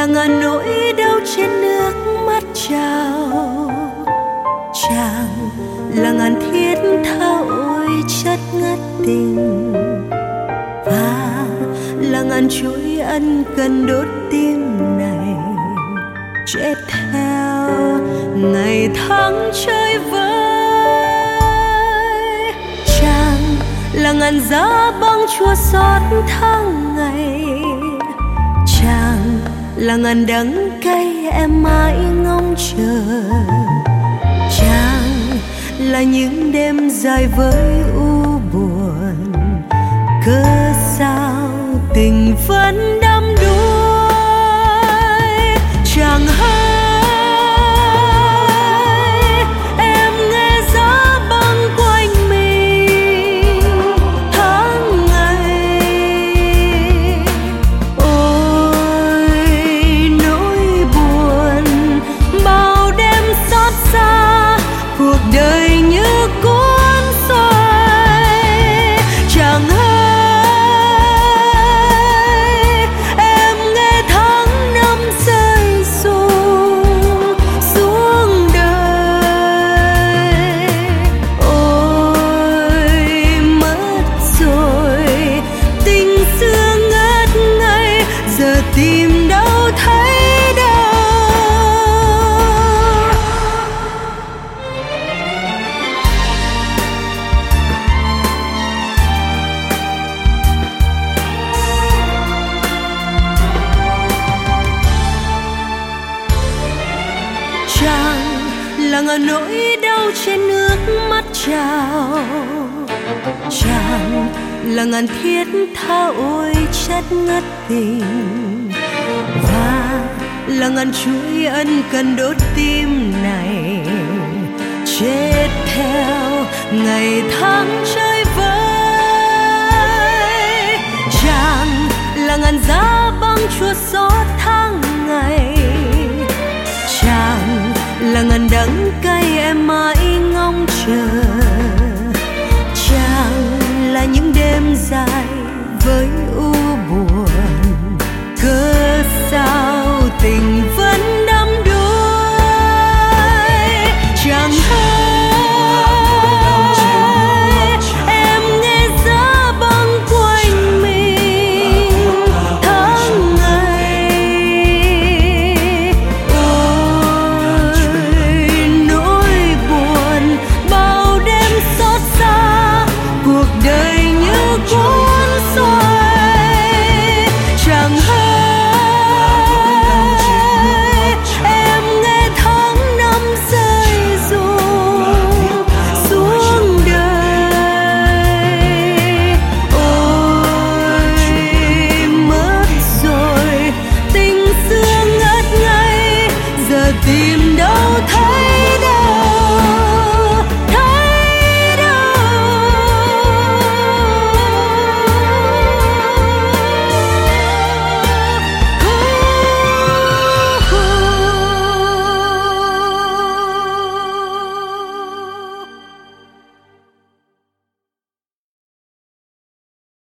ngàn nỗi đau trên nước mắt trào. Chàng là ngàn thiết tha ôi chất ngất tình, và là ngàn chuỗi ân cần đốt tim này chết theo ngày tháng chơi vơi. Chàng là ngàn giá băng chua xót tháng ngày, chàng là ngàn đắng cay em mãi ngóng chờ. Chàng là những đêm dài với u buồn, cớ sao tình vẫn đắm đuối. Chàng ơi, em nghe giá băng quanh mình tháng ngày. Ôi nỗi buồn bao đêm xót xa, cuộc đời như cuốn xoay. Chàng ơi, em nghe tháng năm rơi rụng xuống đời. Ôi mất rồi tình xưa ngất ngây, giờ tìm đâu thấy đâu. Chàng là ngàn nỗi đau trên nước mắt trào. Chàng là ngàn thiết tha ôi chất ngất tình, và là ngàn chuỗi ân cần đốt tim này chết theo ngày tháng chơi vơi. Chàng là ngàn giá băng chua xót tháng ngày, chàng là ngàn đắng cay